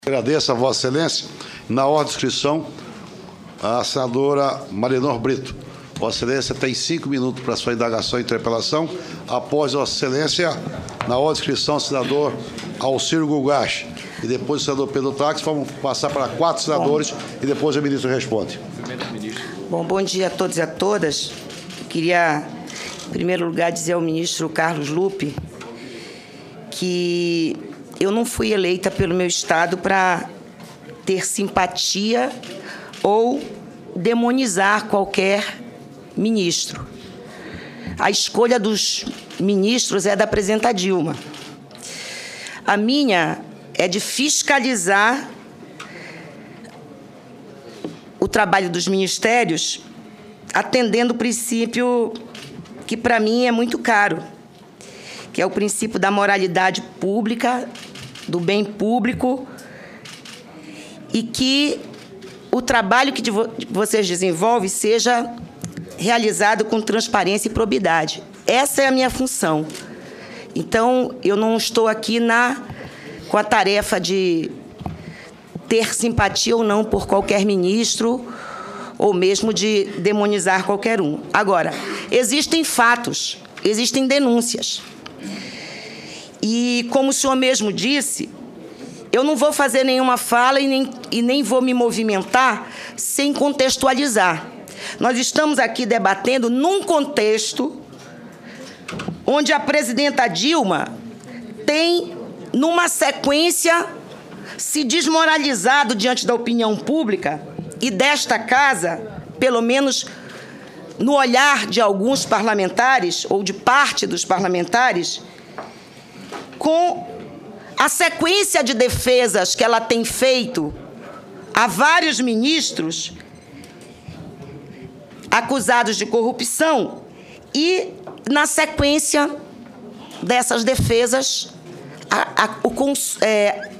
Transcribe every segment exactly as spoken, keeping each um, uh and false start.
Agradeço a Vossa Excelência. Na ordem de inscrição, a senadora Marinor Brito. Vossa Excelência tem cinco minutos para sua indagação e interpelação. Após Vossa Excelência, na ordem de inscrição, o senador Alcir Gugache. E depois o senador Pedro Taques. Vamos passar para quatro senadores. Bom, e depois o ministro responde. Bom, bom dia a todos e a todas. Eu queria, em primeiro lugar, dizer ao ministro Carlos Lupe que eu não fui eleita pelo meu estado para ter simpatia ou demonizar qualquer ministro. A escolha dos ministros é da presidenta Dilma. A minha é de fiscalizar o trabalho dos ministérios, atendendo o princípio que, para mim, é muito caro, que é o princípio da moralidade pública, do bem público, e que o trabalho que vocês desenvolvem seja realizado com transparência e probidade. Essa é a minha função. Então, eu não estou aqui na, com a tarefa de ter simpatia ou não por qualquer ministro, ou mesmo de demonizar qualquer um. Agora, existem fatos, existem denúncias. E, como o senhor mesmo disse, eu não vou fazer nenhuma fala e nem, e nem vou me movimentar sem contextualizar. Nós estamos aqui debatendo num contexto onde a presidenta Dilma tem, numa sequência, se desmoralizado diante da opinião pública e desta casa, pelo menos no olhar de alguns parlamentares, ou de parte dos parlamentares, com a sequência de defesas que ela tem feito a vários ministros acusados de corrupção e, na sequência dessas defesas, a, a, o, é,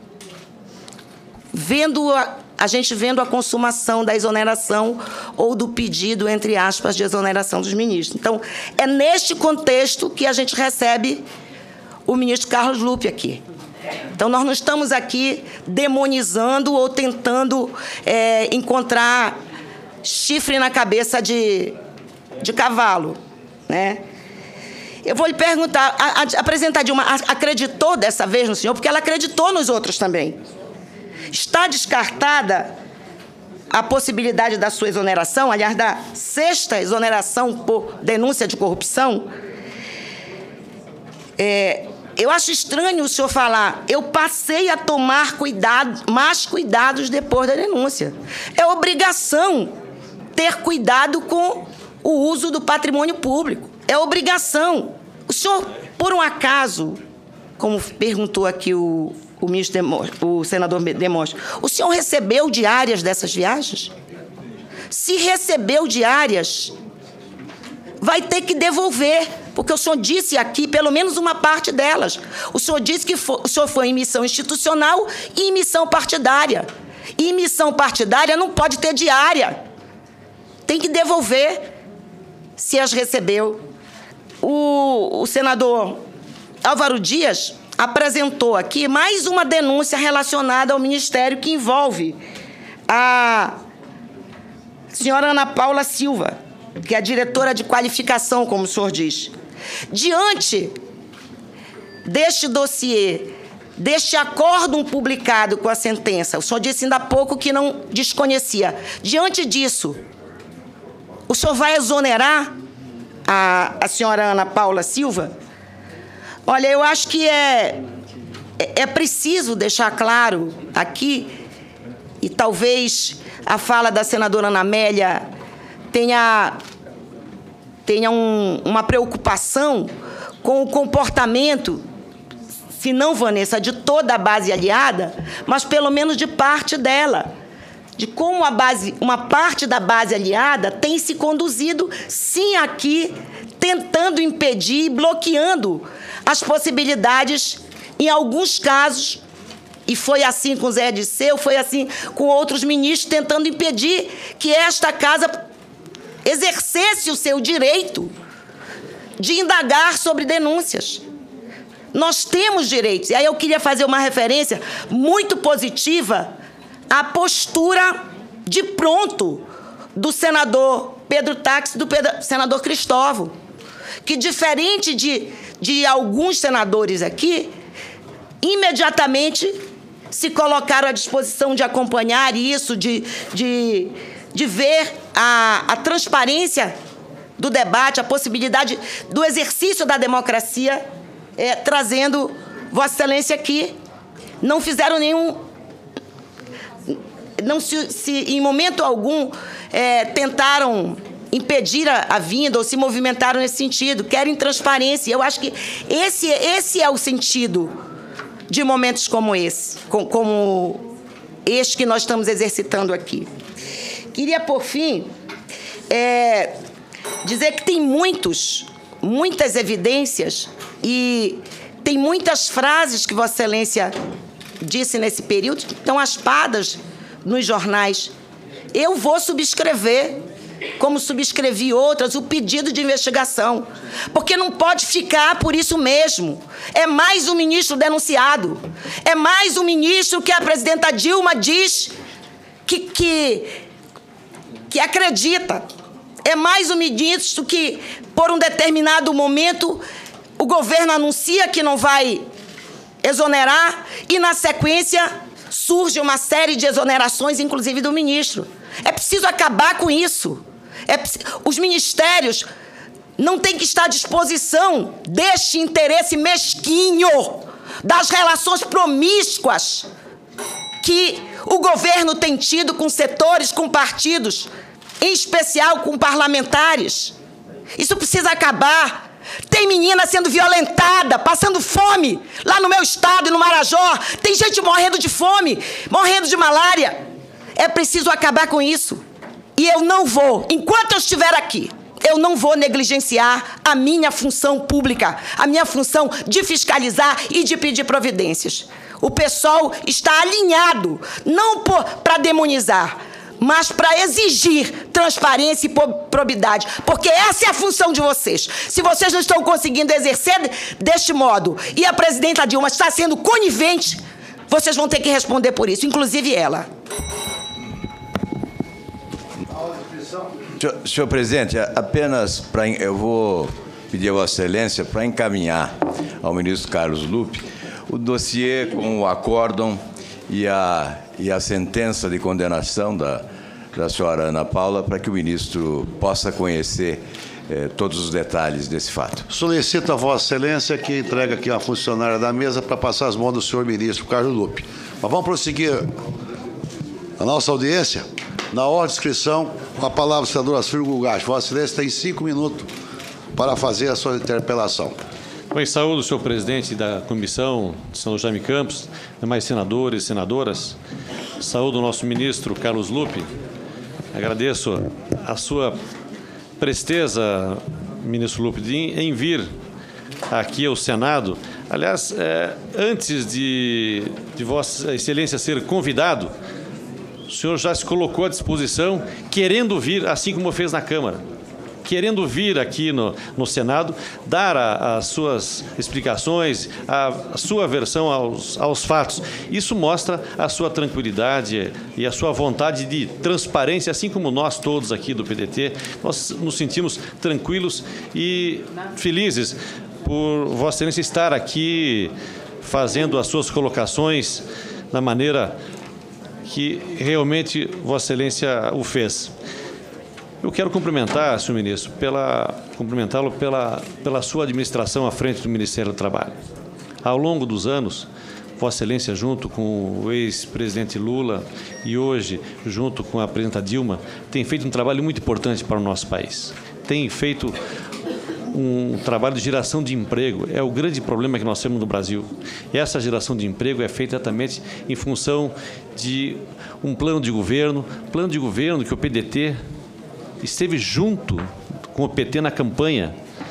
vendo a, a gente vendo a consumação da exoneração ou do pedido, entre aspas, de exoneração dos ministros. Então, é neste contexto que a gente recebe o ministro Carlos Lupe aqui. Então, nós não estamos aqui demonizando ou tentando é, encontrar chifre na cabeça de, de cavalo, né? Eu vou lhe perguntar, a, a, a presidenta Dilma acreditou dessa vez no senhor? Porque ela acreditou nos outros também. Está descartada a possibilidade da sua exoneração, aliás, da sexta exoneração por denúncia de corrupção? É, eu acho estranho o senhor falar, eu passei a tomar cuidado, mais cuidados depois da denúncia. É obrigação ter cuidado com o uso do patrimônio público. É obrigação. O senhor, por um acaso, como perguntou aqui o, o, ministro Demóstenes, o senador Demóstenes, o senhor recebeu diárias dessas viagens? Se recebeu diárias, vai ter que devolver, porque o senhor disse aqui, pelo menos uma parte delas. O senhor disse que foi, o senhor foi em missão institucional e em missão partidária. E em missão partidária não pode ter diária. Tem que devolver, se as recebeu. O, o senador Álvaro Dias apresentou aqui mais uma denúncia relacionada ao Ministério que envolve a senhora Ana Paula Silva, que é a diretora de qualificação, como o senhor diz. Diante deste dossiê, deste acórdão publicado com a sentença, o senhor disse ainda há pouco que não desconhecia. Diante disso, o senhor vai exonerar a, a senhora Ana Paula Silva? Olha, eu acho que é, é, é preciso deixar claro aqui, e talvez a fala da senadora Ana Amélia tenha, tenha um, uma preocupação com o comportamento, se não, Vanessa, de toda a base aliada, mas pelo menos de parte dela, de como a base, uma parte da base aliada tem se conduzido, sim, aqui, tentando impedir e bloqueando as possibilidades, em alguns casos, e foi assim com Zé Disseu, foi assim com outros ministros, tentando impedir que esta casa exercesse o seu direito de indagar sobre denúncias. Nós temos direitos. E aí eu queria fazer uma referência muito positiva à postura de pronto do senador Pedro Táxi e do Pedro, senador Cristóvão, que, diferente de, de alguns senadores aqui, imediatamente se colocaram à disposição de acompanhar isso, de, de, de ver a, a transparência do debate, a possibilidade do exercício da democracia, é, trazendo Vossa Excelência aqui. Não fizeram nenhum... Não se, se em momento algum, é, tentaram impedir a, a vinda ou se movimentaram nesse sentido. Querem transparência. Eu acho que esse, esse é o sentido de momentos como esse, com, como este que nós estamos exercitando aqui. Queria, por fim, é, dizer que tem muitos, muitas evidências e tem muitas frases que Vossa Excelência disse nesse período que estão aspadas nos jornais. Eu vou subscrever, como subscrevi outras, o pedido de investigação, porque não pode ficar por isso mesmo. É mais um ministro denunciado, é mais um ministro que a presidenta Dilma diz que, que, que acredita, é mais um ministro que, por um determinado momento, o governo anuncia que não vai exonerar e, na sequência, surge uma série de exonerações, inclusive do ministro. É preciso acabar com isso. É, os ministérios não têm que estar à disposição deste interesse mesquinho, das relações promíscuas que o governo tem tido com setores, com partidos, em especial com parlamentares. Isso precisa acabar. Tem menina sendo violentada, passando fome, lá no meu estado e no Marajó. Tem gente morrendo de fome, morrendo de malária. É preciso acabar com isso. E eu não vou, enquanto eu estiver aqui, eu não vou negligenciar a minha função pública, a minha função de fiscalizar e de pedir providências. O pessoal está alinhado, não para demonizar, mas para exigir transparência e probidade, porque essa é a função de vocês. Se vocês não estão conseguindo exercer deste modo e a presidenta Dilma está sendo conivente, vocês vão ter que responder por isso, inclusive ela. Senhor, senhor presidente, apenas para eu vou pedir a Vossa Excelência para encaminhar ao ministro Carlos Lupe o dossiê com o acórdão e a, e a sentença de condenação da, da senhora Ana Paula, para que o ministro possa conhecer eh, todos os detalhes desse fato. Solicito a Vossa Excelência que entregue aqui a funcionária da mesa para passar as mãos do senhor ministro Carlos Lupe. Mas vamos prosseguir a nossa audiência. Na ordem de inscrição, com a palavra o senador Assírio Gulgás. Vossa Excelência tem cinco minutos para fazer a sua interpelação. Bem, saúdo o senhor presidente da comissão, o senador Jaime Campos, demais senadores e senadoras. Saúdo o nosso ministro Carlos Lupe. Agradeço a sua presteza, ministro Lupe, em vir aqui ao Senado. Aliás, é, antes de, de Vossa Excelência ser convidado, o senhor já se colocou à disposição, querendo vir, assim como fez na Câmara, querendo vir aqui no, no Senado, dar a, as suas explicações, a, a sua versão aos, aos fatos. Isso mostra a sua tranquilidade e a sua vontade de transparência, assim como nós todos aqui do P D T, nós nos sentimos tranquilos e felizes por Vossa Excelência estar aqui fazendo as suas colocações da maneira que realmente Vossa Excelência o fez. Eu quero cumprimentar, senhor ministro, pela cumprimentá-lo pela, pela sua administração à frente do Ministério do Trabalho. Ao longo dos anos, Vossa Excelência, junto com o ex-presidente Lula e hoje, junto com a presidenta Dilma, tem feito um trabalho muito importante para o nosso país. Tem feito um trabalho de geração de emprego. É o grande problema que nós temos no Brasil. E essa geração de emprego é feita exatamente em função de um plano de governo, plano de governo que o P D T esteve junto com o P T na campanha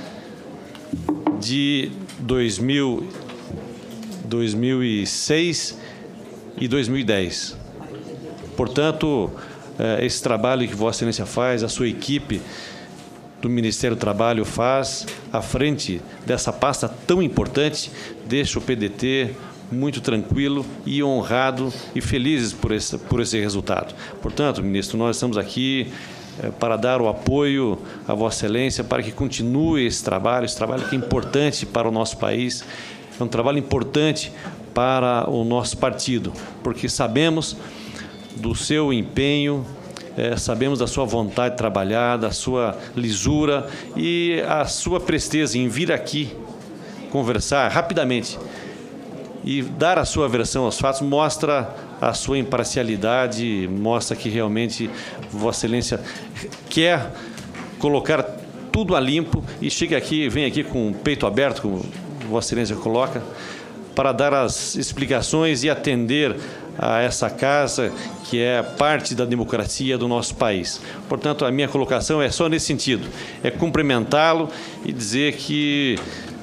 de dois mil, dois mil e seis e dois mil e dez. Portanto, esse trabalho que Vossa Excelência faz, a sua equipe, do Ministério do Trabalho faz à frente dessa pasta tão importante, deixa o P D T muito tranquilo e honrado e felizes por esse, por esse resultado. Portanto, ministro, nós estamos aqui é, para dar o apoio à Vossa Excelência para que continue esse trabalho, esse trabalho que é importante para o nosso país, é um trabalho importante para o nosso partido, porque sabemos do seu empenho, é, sabemos da sua vontade de trabalhar, da sua lisura e a sua presteza em vir aqui conversar rapidamente e dar a sua versão aos fatos mostra a sua imparcialidade, mostra que realmente Vossa Excelência quer colocar tudo a limpo e chega aqui, vem aqui com o peito aberto, como Vossa Excelência coloca, para dar as explicações e atender a essa casa que é parte da democracia do nosso país. Portanto, a minha colocação é só nesse sentido, é cumprimentá-lo e dizer que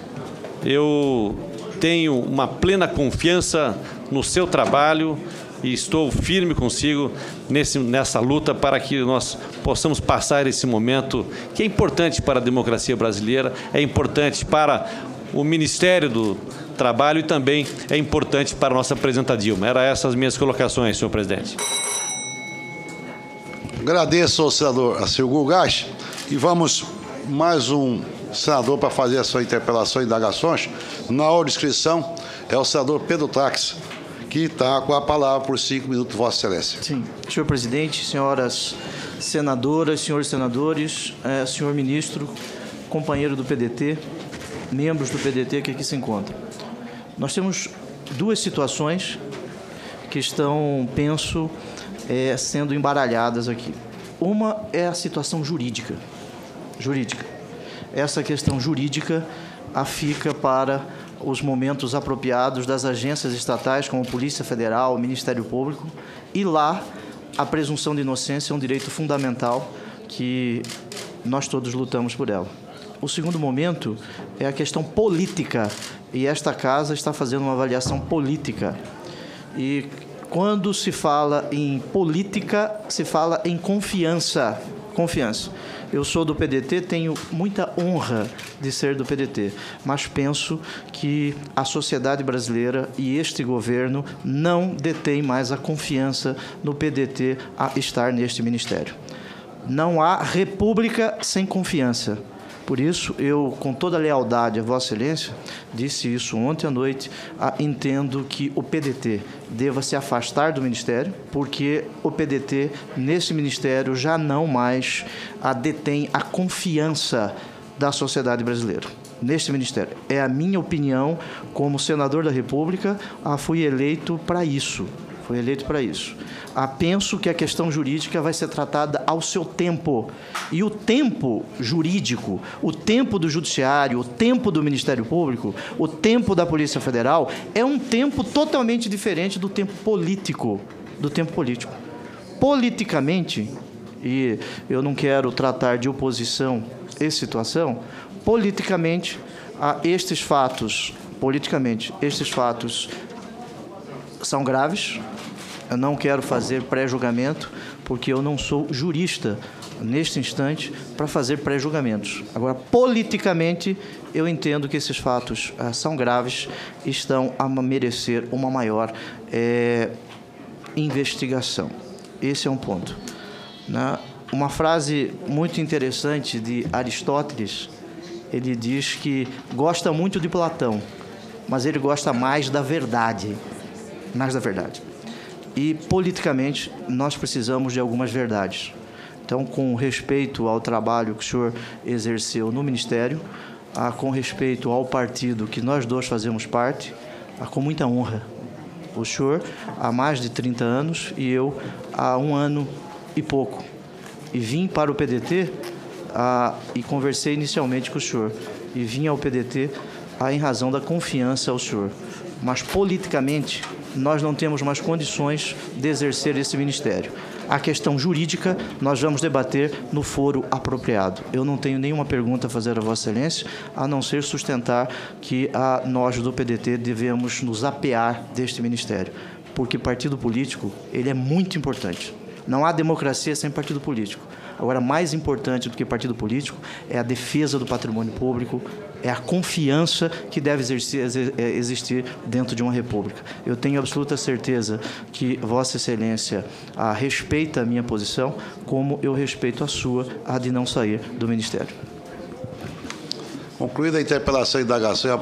eu tenho uma plena confiança no seu trabalho e estou firme consigo nesse, nessa luta para que nós possamos passar esse momento que é importante para a democracia brasileira, é importante para o Ministério do Trabalho e também é importante para a nossa presidenta Dilma. Eram essas as minhas colocações, senhor presidente. Agradeço ao senador Acir Gulgash e vamos mais um senador para fazer a sua interpelação e indagações. Na hora de inscrição é o senador Pedro Taques, que está com a palavra por cinco minutos, Vossa Excelência. Sim. Senhor presidente, senhoras senadoras, senhores senadores, eh, senhor ministro, companheiro do P D T, membros do P D T que aqui se encontram. Nós temos duas situações que estão, penso, eh, sendo embaralhadas aqui. Uma é a situação jurídica. Jurídica. Essa questão jurídica a fica para os momentos apropriados das agências estatais, como Polícia Federal, Ministério Público, e lá a presunção de inocência é um direito fundamental que nós todos lutamos por ela. O segundo momento é a questão política, e esta casa está fazendo uma avaliação política. E quando se fala em política, se fala em confiança. Confiança. Eu sou do P D T, tenho muita honra de ser do P D T, mas penso que a sociedade brasileira e este governo não detêm mais a confiança no P D T a estar neste ministério. Não há república sem confiança. Por isso, eu, com toda a lealdade a Vossa Excelência, disse isso ontem à noite, ah, entendo que o P D T deva se afastar do Ministério, porque o P D T, nesse Ministério, já não mais ah, detém a confiança da sociedade brasileira. Neste Ministério. É a minha opinião, como senador da República, ah, fui eleito para isso. Fui eleito para isso. Ah, penso que a questão jurídica vai ser tratada ao seu tempo. E o tempo jurídico, o tempo do Judiciário, o tempo do Ministério Público, o tempo da Polícia Federal, é um tempo totalmente diferente do tempo político. Do tempo político. Politicamente, e eu não quero tratar de oposição e situação, politicamente, ah, estes fatos, politicamente, estes fatos são graves. Eu não quero fazer pré-julgamento, porque eu não sou jurista, neste instante, para fazer pré-julgamentos. Agora, politicamente, eu entendo que esses fatos ah, são graves e estão a merecer uma maior é, investigação. Esse é um ponto. Né? Uma frase muito interessante de Aristóteles, ele diz que gosta muito de Platão, mas ele gosta mais da verdade. Mais da verdade. E, politicamente, nós precisamos de algumas verdades. Então, com respeito ao trabalho que o senhor exerceu no Ministério, ah, com respeito ao partido que nós dois fazemos parte, ah, com muita honra. O senhor há mais de trinta anos e eu há um ano e pouco. E vim para o P D T ah, e conversei inicialmente com o senhor. E vim ao P D T ah, em razão da confiança ao senhor. Mas, politicamente, nós não temos mais condições de exercer esse ministério. A questão jurídica nós vamos debater no foro apropriado. Eu não tenho nenhuma pergunta a fazer a Vossa Excelência, a não ser sustentar que a, nós do P D T devemos nos apear deste ministério, porque partido político ele é muito importante. Não há democracia sem partido político. Agora, mais importante do que partido político é a defesa do patrimônio público, é a confiança que deve exercer, existir dentro de uma república. Eu tenho absoluta certeza que Vossa Excelência a, respeita a minha posição, como eu respeito a sua, a de não sair do Ministério. Concluída a interpelação e indagação,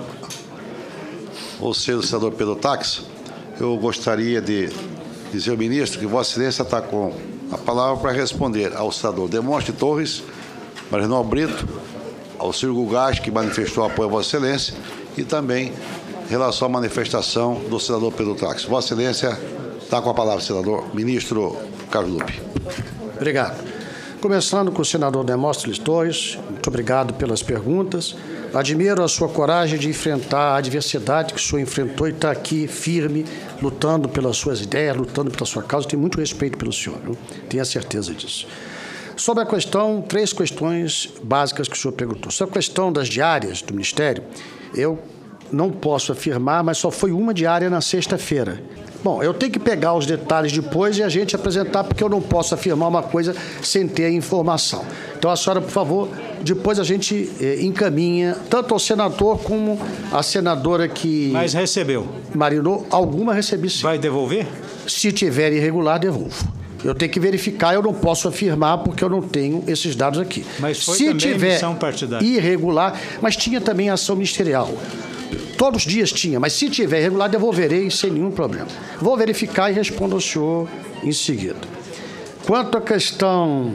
ou seja, o senador Pedro Taques, eu gostaria de dizer ao ministro que Vossa Excelência está com a palavra para responder ao senador Demóstenes Torres, Marinor Brito, ao Ciro Gugás, que manifestou apoio a Vossa Excelência, e também em relação à manifestação do senador Pedro Taques. Vossa Excelência está com a palavra, senador. Ministro Carlos Lupe. Obrigado. Começando com o senador Demóstenes Torres, muito obrigado pelas perguntas. Admiro a sua coragem de enfrentar a adversidade que o senhor enfrentou e está aqui firme, lutando pelas suas ideias, lutando pela sua causa. Tenho muito respeito pelo senhor, viu? Tenho a certeza disso. Sobre a questão, três questões básicas que o senhor perguntou. Sobre a questão das diárias do Ministério, eu não posso afirmar, mas só foi uma diária na sexta-feira. Bom, eu tenho que pegar os detalhes depois e a gente apresentar, porque eu não posso afirmar uma coisa sem ter a informação. Então, a senhora, por favor, depois a gente eh, encaminha, tanto ao senador como a senadora que... Mas recebeu? Marinou, alguma recebi sim. Vai devolver? Se tiver irregular, devolvo. Eu tenho que verificar, eu não posso afirmar porque eu não tenho esses dados aqui. Mas foi Se também tiver emissão partidária. Irregular, mas tinha também ação ministerial. Todos os dias tinha, mas se tiver irregular, devolverei sem nenhum problema. Vou verificar e respondo ao senhor em seguida. Quanto à questão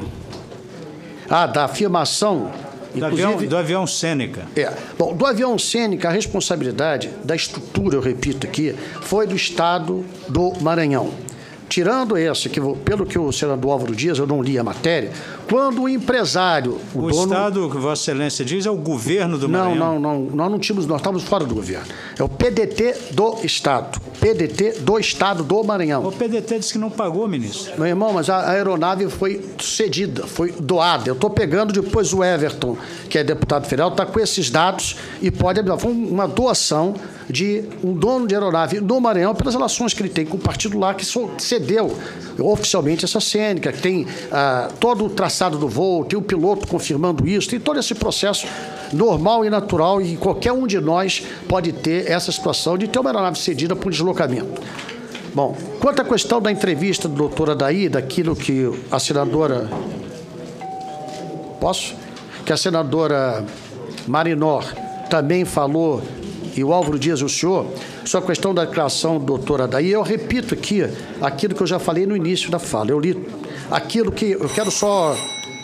ah, da afirmação... Do avião, do avião Sêneca. É. Bom, do avião Sêneca, a responsabilidade da estrutura, eu repito aqui, foi do Estado do Maranhão. Tirando essa, que pelo que o senador Álvaro Dias, eu não li a matéria, quando o empresário... O, o dono... Estado, que Vossa Excelência diz, é o governo do não, Maranhão? Não, não, nós não tínhamos, nós estávamos fora do governo. É o P D T do Estado. P D T do Estado do Maranhão. O P D T disse que não pagou, ministro. Meu irmão, mas a aeronave foi cedida, foi doada. Eu estou pegando depois o Everton, que é deputado federal, está com esses dados e pode... Foi uma doação de um dono de aeronave no Maranhão pelas relações que ele tem com o partido lá, que cedeu oficialmente essa Sêneca, que tem ah, todo o traçado do voo, tem o piloto confirmando isso, tem todo esse processo normal e natural, e qualquer um de nós pode ter essa situação de ter uma aeronave cedida por deslocamento. Bom, quanto à questão da entrevista do doutor Adair, daquilo que a senadora... Posso? Que a senadora Marinor também falou, e o Álvaro Dias, o senhor, sobre a questão da declaração do doutor Adair, eu repito aqui aquilo que eu já falei no início da fala. Eu li aquilo que... Eu quero só,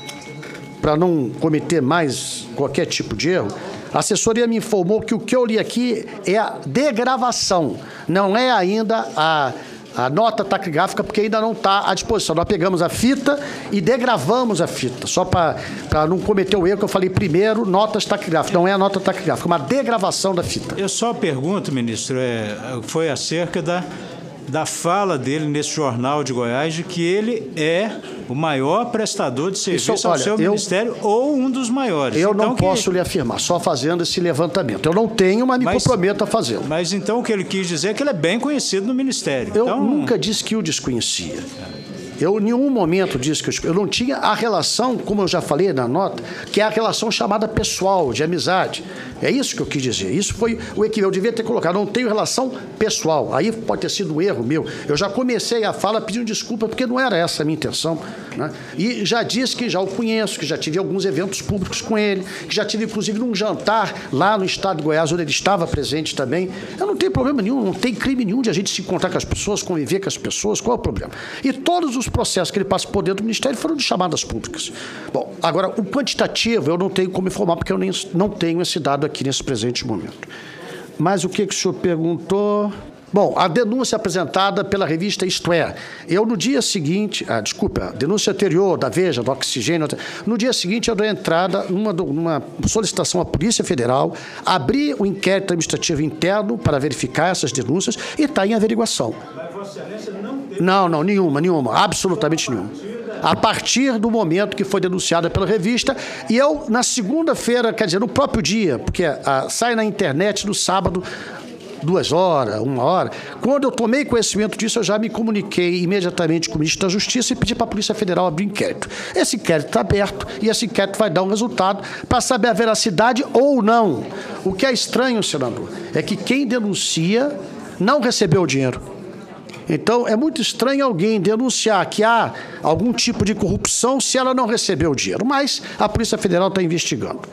para não cometer mais qualquer tipo de erro, a assessoria me informou que o que eu li aqui é a degravação, não é ainda a... a nota taquigráfica, porque ainda não está à disposição. Nós pegamos a fita e degravamos a fita, só para não cometer o erro que eu falei primeiro, notas taquigráficas. Não é a nota taquigráfica, é uma degravação da fita. Eu só pergunto, ministro, é, foi acerca da, da fala dele nesse jornal de Goiás, de que ele é o maior prestador de serviço Isso, ao olha, seu eu, ministério ou um dos maiores. Eu então, não que... posso lhe afirmar, só fazendo esse levantamento. Eu não tenho, mas me mas, comprometo a fazê-lo. Mas então o que ele quis dizer é que ele é bem conhecido no ministério. Eu então, nunca disse que o desconhecia. Eu, em nenhum momento, disse que eu, eu não tinha a relação, como eu já falei na nota, que é a relação chamada pessoal, de amizade. É isso que eu quis dizer. Isso foi o equilíbrio. Eu devia ter colocado, não tenho relação pessoal. Aí pode ter sido um erro meu. Eu já comecei a fala pedindo desculpa, porque não era essa a minha intenção. Né? E já disse que já o conheço, que já tive alguns eventos públicos com ele, que já tive, inclusive, num jantar lá no estado de Goiás, onde ele estava presente também. Eu não tenho problema nenhum, não tem crime nenhum de a gente se encontrar com as pessoas, conviver com as pessoas. Qual é o problema? E todos os processos que ele passa por dentro do Ministério foram de chamadas públicas. Bom, agora, o quantitativo eu não tenho como informar, porque eu nem, não tenho esse dado aqui nesse presente momento. Mas o que, que o senhor perguntou? Bom, a denúncia apresentada pela revista Isto É. Eu, no dia seguinte... Ah, desculpa, a denúncia anterior da Veja, do Oxigênio... No dia seguinte, eu dei entrada numa, numa solicitação à Polícia Federal, abri o inquérito administrativo interno para verificar essas denúncias e está em averiguação. Mas Vossa Excelência não teve... Não, não, nenhuma, nenhuma, absolutamente nenhuma. A partir do momento que foi denunciada pela revista, e eu, na segunda-feira, quer dizer, no próprio dia, porque ah, sai na internet no sábado... duas horas, uma hora. Quando eu tomei conhecimento disso, eu já me comuniquei imediatamente com o ministro da Justiça e pedi para a Polícia Federal abrir inquérito. Esse inquérito está aberto e esse inquérito vai dar um resultado para saber a veracidade ou não. O que é estranho, senador, é que quem denuncia não recebeu o dinheiro. Então, é muito estranho alguém denunciar que há algum tipo de corrupção se ela não recebeu o dinheiro. Mas a Polícia Federal está investigando.